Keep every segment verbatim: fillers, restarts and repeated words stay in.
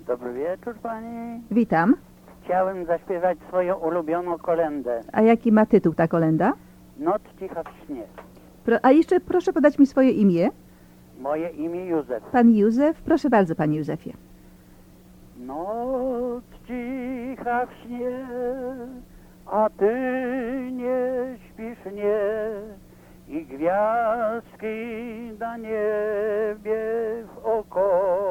Dobry wieczór pani. Witam. Chciałem zaśpiewać swoją ulubioną kolędę. A jaki ma tytuł ta kolenda? Noc cicha w śnie. Pro, a jeszcze proszę podać mi swoje imię. Moje imię Józef. Pan Józef. Proszę bardzo, panie Józefie. Noc cicha w śnie, a ty nie śpisz, nie. I gwiazdki na niebie w oko.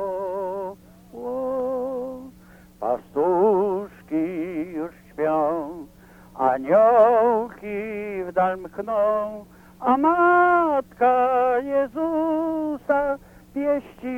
Pastuszki już śpią, aniołki w dal mkną, a Matka Jezusa pieściła.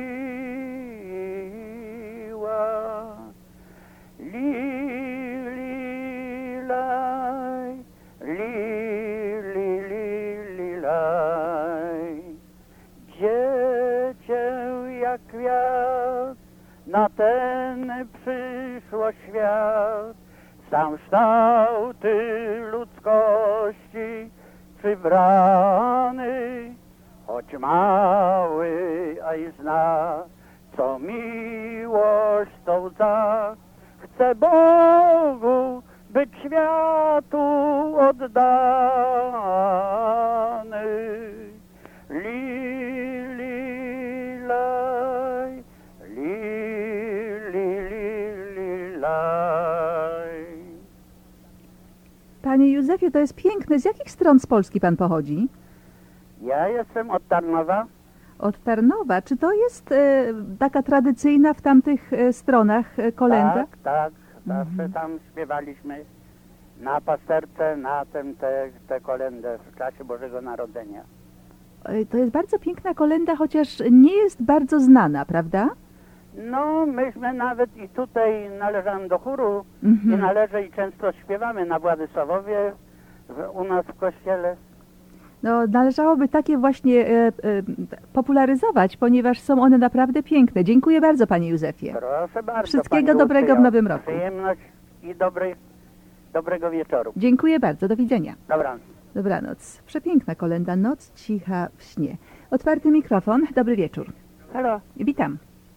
Li, li, laj, li, li, li, li, laj. Dziecię jak kwiat, na ten przyszło świat, sam kształty ludzkości przybrany, choć mały, a i zna, co miłość to łza. Chce Bogu być światu oddany. Li, li, laj, li, li, li, li, laj. Panie Józefie, to jest piękne. Z jakich stron z Polski pan pochodzi? Ja jestem od Tarnowa. Od Tarnowa. Czy to jest e, taka tradycyjna w tamtych e, stronach e, kolenda? Tak, tak. Zawsze Mhm. tam śpiewaliśmy na pasterce, na tym te, te kolendę w czasie Bożego Narodzenia. E, To jest bardzo piękna kolenda, chociaż nie jest bardzo znana, prawda? No, myśmy nawet i tutaj należałem do chóru Mhm. i należę i często śpiewamy na Władysławowie w, u nas w kościele. No, należałoby takie właśnie e, e, popularyzować, ponieważ są one naprawdę piękne. Dziękuję bardzo, panie Józefie. Proszę bardzo. Wszystkiego pani dobrego w Lucja. nowym roku. Przyjemność i dobry, dobrego wieczoru. Dziękuję bardzo. Do widzenia. Dobra. Dobranoc. Przepiękna kolenda. Noc cicha w śnie. Otwarty mikrofon. Dobry wieczór. Halo, Witam.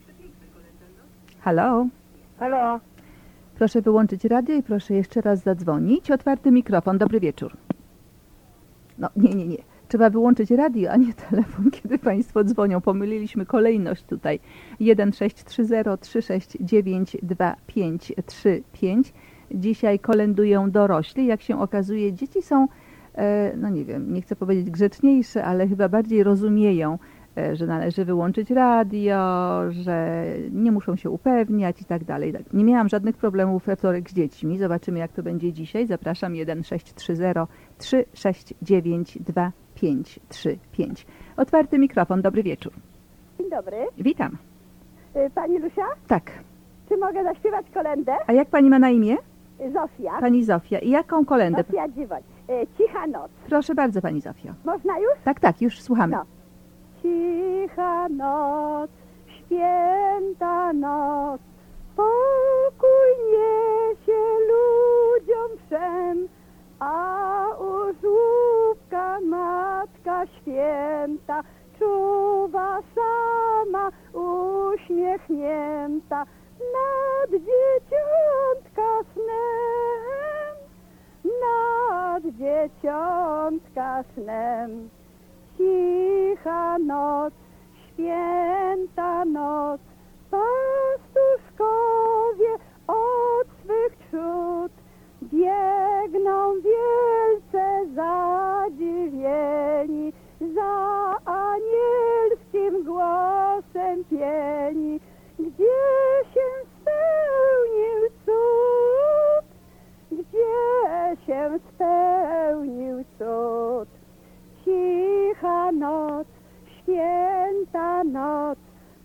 Halo. halo. Proszę wyłączyć radio i proszę jeszcze raz zadzwonić. Otwarty mikrofon. Dobry wieczór. No, nie, nie, nie. Trzeba wyłączyć radio, a nie telefon, kiedy państwo dzwonią. Pomyliliśmy kolejność tutaj. jeden sześć trzy zero trzy sześć dziewięć dwa pięć trzy pięć. Dzisiaj kolendują dorośli. Jak się okazuje, dzieci są, e, no nie wiem, nie chcę powiedzieć grzeczniejsze, ale chyba bardziej rozumieją, e, że należy wyłączyć radio, że nie muszą się upewniać i tak dalej. Nie miałam żadnych problemów we wtorek z dziećmi. Zobaczymy, jak to będzie dzisiaj. Zapraszam jeden sześć trzy zero trzy sześć dziewięć dwa pięć trzy pięć. Otwarty mikrofon. Dobry wieczór. Dzień dobry. Witam. Y, Pani Lusia, Tak. czy mogę zaśpiewać kolędę? A jak pani ma na imię? Y, Zofia. Pani Zofia. I jaką kolędę? Zofia Dziwoń. Y, Cicha noc. Proszę bardzo, pani Zofio. Można już? Tak, tak, już słuchamy. No. Cicha noc, święta noc, pokój niesie ludziom wszem, a u żłóbka Matka Święta czuwa sama uśmiechnięta nad dzieciątka snem, nad dzieciątka snem. Cicha noc, święta noc, pastuszkowie od swych trzód biegną wielce zadziwieni, za anielskim głosem pieni, gdzie się spełnił cud, gdzie się spełnił cud. Cicha noc, święta noc,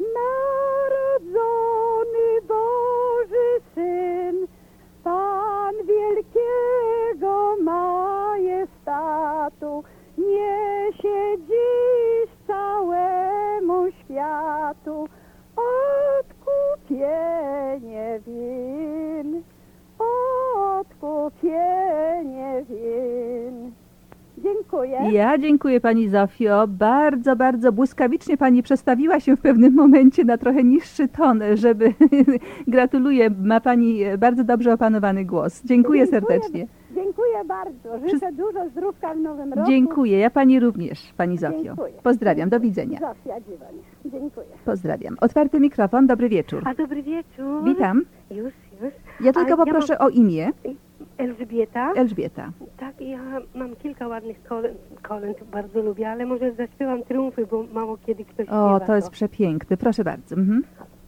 narodzony Boży Syn, Pan wielkiego majestatu, niesie dziś całemu światu odkupienie win, odkupienie win. Dziękuję. dziękuję. Ja dziękuję pani Zofio. Bardzo, bardzo błyskawicznie pani przestawiła się w pewnym momencie na trochę niższy ton, żeby gratuluję. Ma pani bardzo dobrze opanowany głos. Dziękuję, serdecznie. Dziękuję bardzo. Życzę Wszys- dużo zdrówka w nowym roku. Dziękuję. Ja pani również, pani Zofio. Dziękuję. Pozdrawiam. Do widzenia. Zofia Dziwoń. Dziękuję. Pozdrawiam. Otwarty mikrofon. Dobry wieczór. A dobry wieczór. Witam. Już, już. Ja tylko A poproszę o imię. mam Elżbieta. Elżbieta. Tak, ja mam kilka ładnych kolęd, kolęd, bardzo lubię, ale może zaśpiewam triumfy, bo mało kiedy ktoś śpiewa. O, to jest przepiękny. Proszę bardzo. Mhm.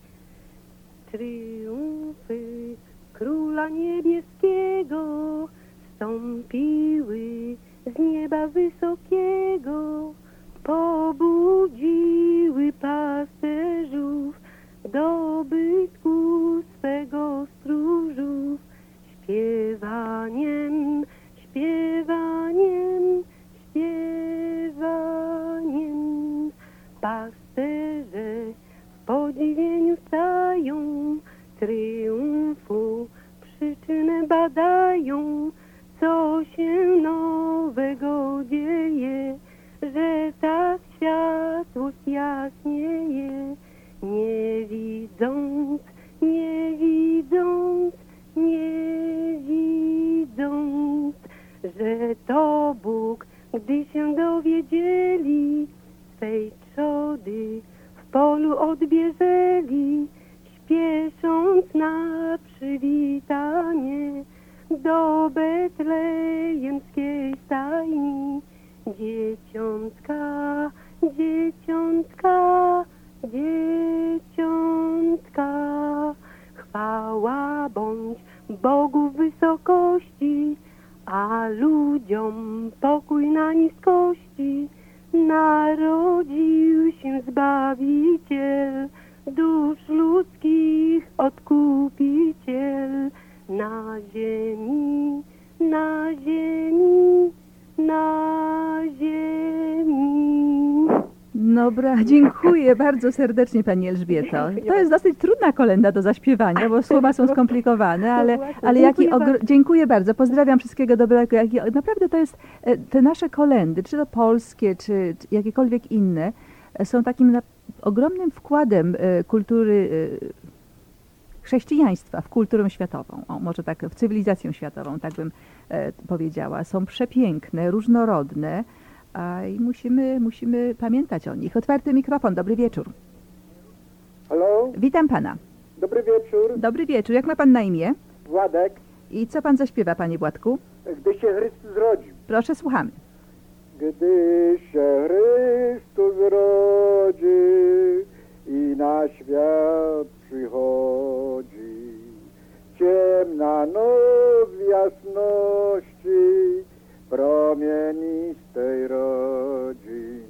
Triumfy Króla Niebieskiego stąpiły z nieba wysokiego, pobudziły pasterzów do bytku swego stróżów. Śpiewaniem, śpiewaniem, śpiewaniem pasterze w podziwieniu stają, triumfu przyczynę badają, co się nowego dzieje, że tak światło jaśnieje, nie widząc, nie widząc, nie widząc, że to Bóg, gdy się dowiedzieli, swej trzody w polu odbierzeli, śpiesząc na przywitanie do betlejemskiej stajni. Dzieciątka, dzieciątka, dzieciątka, chwała bądź Bogu w wysokości, a ludziom pokój na niskości. Narodził się Zbawiciel, dusz ludzkich Odkupiciel. Na ziemi, na ziemi, na ziemi. Dobra, dziękuję bardzo serdecznie pani Elżbieto. To jest dosyć trudna kolenda do zaśpiewania, bo słowa są skomplikowane, ale, ale jaki Dziękuję ogr- bardzo. dziękuję bardzo. Pozdrawiam wszystkiego dobrego. Jaki, naprawdę to jest, e, te nasze kolendy, czy to polskie, czy, czy jakiekolwiek inne, e, są takim na, ogromnym wkładem e, kultury e, chrześcijaństwa w kulturę światową, o, może tak, w cywilizację światową, tak bym e, powiedziała. Są przepiękne, różnorodne, a i musimy, musimy pamiętać o nich. Otwarty mikrofon, dobry wieczór. Halo, Witam pana. dobry wieczór, Dobry wieczór, jak ma pan na imię? Władek. I co pan zaśpiewa, panie Władku? Gdy się Chrystus rodził. Proszę, słuchamy. Gdy się Chrystus rodzi i na świat przychodzi, ciemna noc w jasności promienistej rodzi.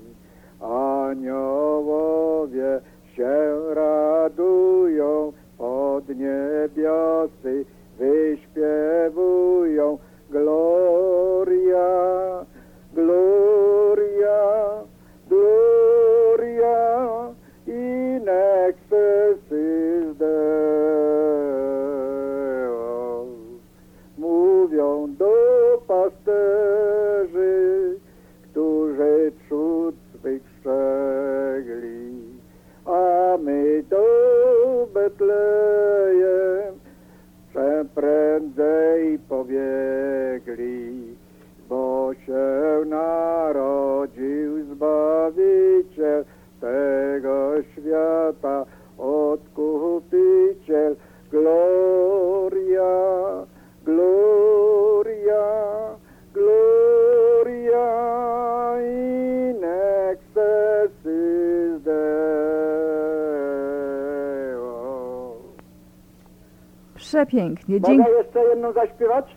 Aniołowie się radują, pod niebiosy wyśpiewują Gloria, Gloria, Gloria in excelsis Deo. Mówią do pasterzy, którzy cud swych strzegli, a my do Betlejem czem prędzej pobiegli, bo się narodził Zbawiciel tego świata, Odkupiciel. Gloria, Gloria, Gloria in excelsis Deo. Przepięknie, Mogę dziękuję. jeszcze jedną zaśpiewać?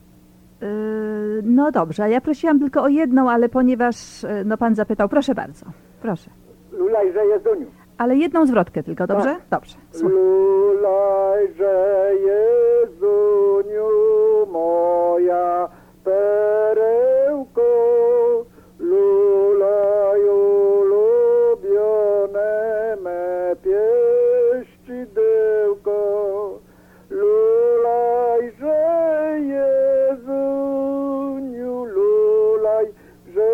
No dobrze, a ja prosiłam tylko o jedną, ale ponieważ e, no pan zapytał, proszę bardzo, proszę. Lulajże Jezuniu. Ale jedną zwrotkę tylko, dobrze? Tak. Dobrze. Słucham. Lulajże Jezuniu moja perełko, lulaj ulubione me pieścidełko, lulajże Jezuniu, lulaj, że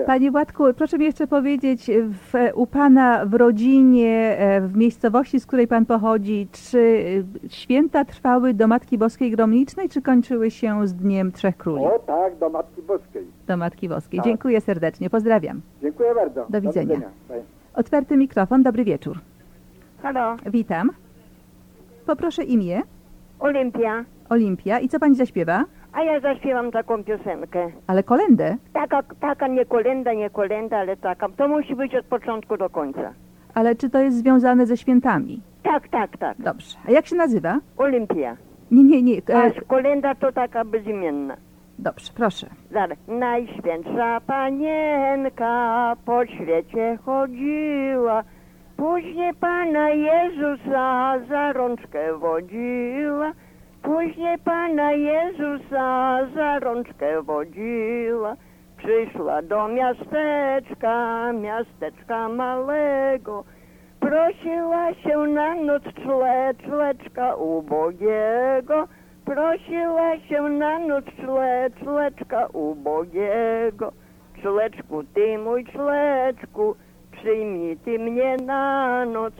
Panie Władku, proszę mi jeszcze powiedzieć, w, u Pana w rodzinie, e, w miejscowości, z której Pan pochodzi, czy e, święta trwały do Matki Boskiej Gromnicznej, czy kończyły się z Dniem Trzech Króli? O tak, do Matki Boskiej. Do Matki Boskiej. Tak. Dziękuję serdecznie, pozdrawiam. Dziękuję bardzo. Do widzenia. Bye. Otwarty mikrofon, dobry wieczór. Halo, Witam. Poproszę imię. Olimpia. Olimpia. I co Pani zaśpiewa? A ja zaśpiewam taką piosenkę. Ale kolędę. Taka, taka nie kolenda, nie kolenda, ale taka. To musi być od początku do końca. Ale czy to jest związane ze świętami? Tak, tak, tak. Dobrze. A jak się nazywa? Olimpia. Nie, nie, nie. A E, kolenda to taka bezimienna. dobrze, proszę. Zaraz. Najświętsza panienka po świecie chodziła, później Pana Jezusa za rączkę wodziła, później Pana Jezusa za rączkę wodziła. Przyszła do miasteczka, miasteczka małego, prosiła się na noc czle, czleczka ubogiego. Prosiła się na noc czle, czleczka ubogiego. Czleczku, ty mój czleczku, przyjmij ty mnie na noc.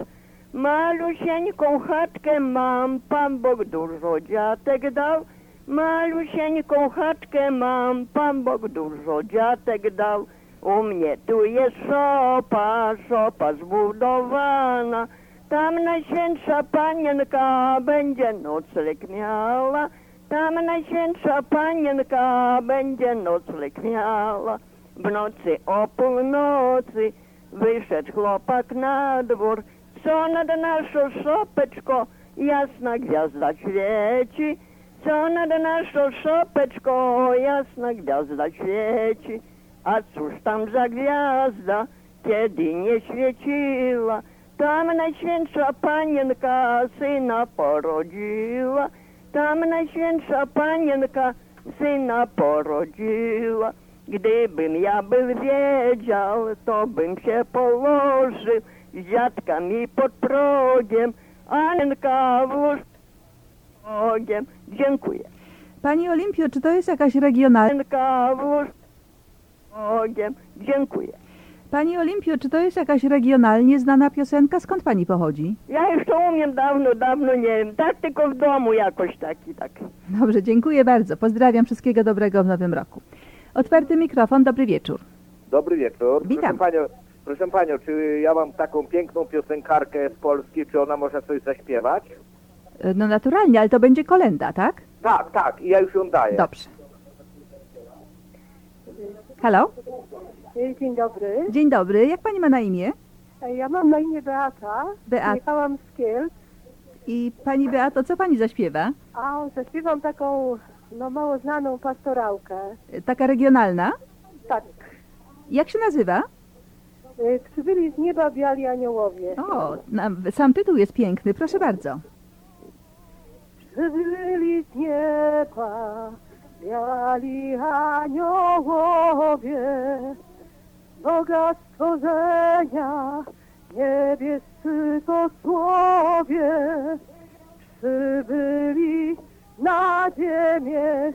Malusieńką chatkę mam, Pan Bóg dużo dziatek dał. Malusieńką chatkę mam, Pan Bóg dużo dziatek dał. U mnie tu jest szopa, szopa zbudowana. Tam Najświętsza Panienka będzie nocleg miała. Tam Najświętsza Panienka będzie nocleg miała. W nocy o północy wyszedł chłopak na dwór. Co nad naszą szopeczką jasna gwiazda świeci. Co nad naszą szopeczką jasna gwiazda świeci. A cóż tam za gwiazda, kiedy nie świeciła? Tam Najświętsza Panienka syna porodziła. Tam Najświętsza Panienka syna porodziła. Gdybym ja był wiedział, to bym się położył z dziadkami pod progiem, Anenka w łóżkiem. Dziękuję. Pani Olimpio, czy to jest jakaś regionalna... Anenka w łóżkiem. Dziękuję. Pani Olimpio, czy to jest jakaś regionalnie znana piosenka? Skąd Pani pochodzi? Ja już to umiem dawno, dawno nie wiem. Tak tylko w domu jakoś taki, tak. Dobrze, dziękuję bardzo. Pozdrawiam, wszystkiego dobrego w nowym roku. Otwarty mikrofon, dobry wieczór. Dobry wieczór. Witam. Proszę panią, proszę panią, czy ja mam taką piękną piosenkarkę z Polski, czy ona może coś zaśpiewać? No naturalnie, ale to będzie kolęda, tak? Tak, tak, i ja już ją daję. Dobrze. Halo? Dzień dobry. Dzień dobry. Jak Pani ma na imię? Ja mam na imię Beata. Beata. Jechałam z Kielc, I Pani Beato, co Pani zaśpiewa? a zaśpiewam taką no mało znaną pastorałkę. Taka regionalna? Tak. Jak się nazywa? Y, Przybyli z nieba biali aniołowie. O, na, sam tytuł jest piękny, proszę bardzo. Przybyli z nieba biali aniołowie, Boga stworzenia, niebiescy posłowie, przybyli na ziemię,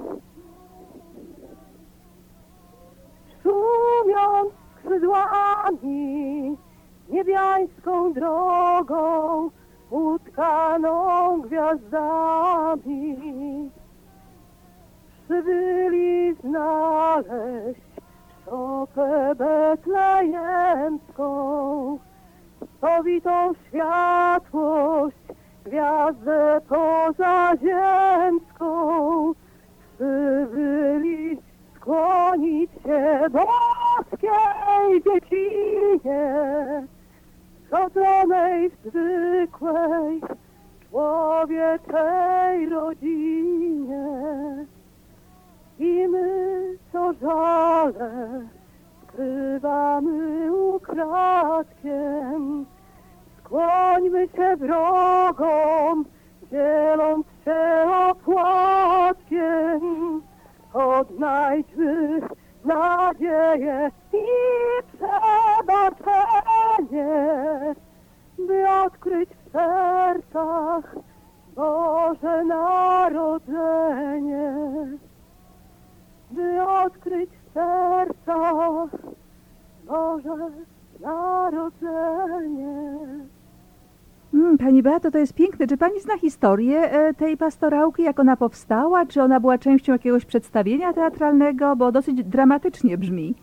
szumiąc skrzydłami, niebiańską drogą, utkaną gwiazdami. Przybyli znaleźć szopę betlejemską, powitą światłość, gwiazdę pozaziemską. Przybyli skłonić się boskiej dziecinie, zrodzonej w zwykłej człowieczej rodzinie. I my, co żale, skrywamy ukradkiem, skłońmy się wrogom, dzieląc się opłatkiem. Odnajdźmy nadzieję i przebaczenie, by odkryć w sercach Boże Narodzenie. By odkryć w sercach Pani Beato, to jest piękne. Czy Pani zna historię e, tej pastorałki, jak ona powstała? Czy ona była częścią jakiegoś przedstawienia teatralnego? Bo dosyć dramatycznie brzmi.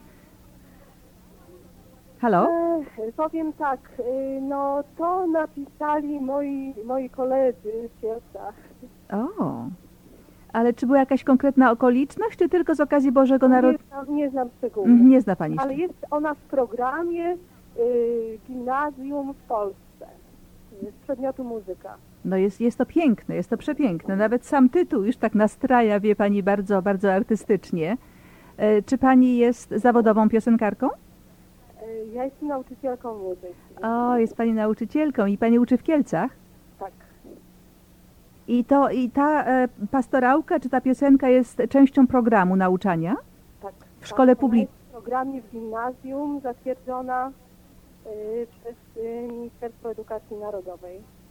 Halo? E, powiem tak, y, no to napisali moi, moi koledzy w Kielcach. O, ale czy była jakaś konkretna okoliczność, czy tylko z okazji Bożego Nie Narodzenia? znam, nie znam szczegółów. Nie zna Pani. Ale jest ona w programie y, gimnazjum w Polsce y, z przedmiotu muzyka. No jest, jest to piękne, jest to przepiękne. Nawet sam tytuł już tak nastraja, wie Pani, bardzo, bardzo artystycznie. E, Czy Pani jest zawodową piosenkarką? Y, ja jestem nauczycielką muzyki. O, jest Pani nauczycielką i Pani uczy w Kielcach? Tak. I, to, i ta e, pastorałka, czy ta piosenka jest częścią programu nauczania? Tak. W szkole tak, ona publicznej? jest w programie w gimnazjum zatwierdzona y, przez y, Ministerstwo Edukacji Narodowej.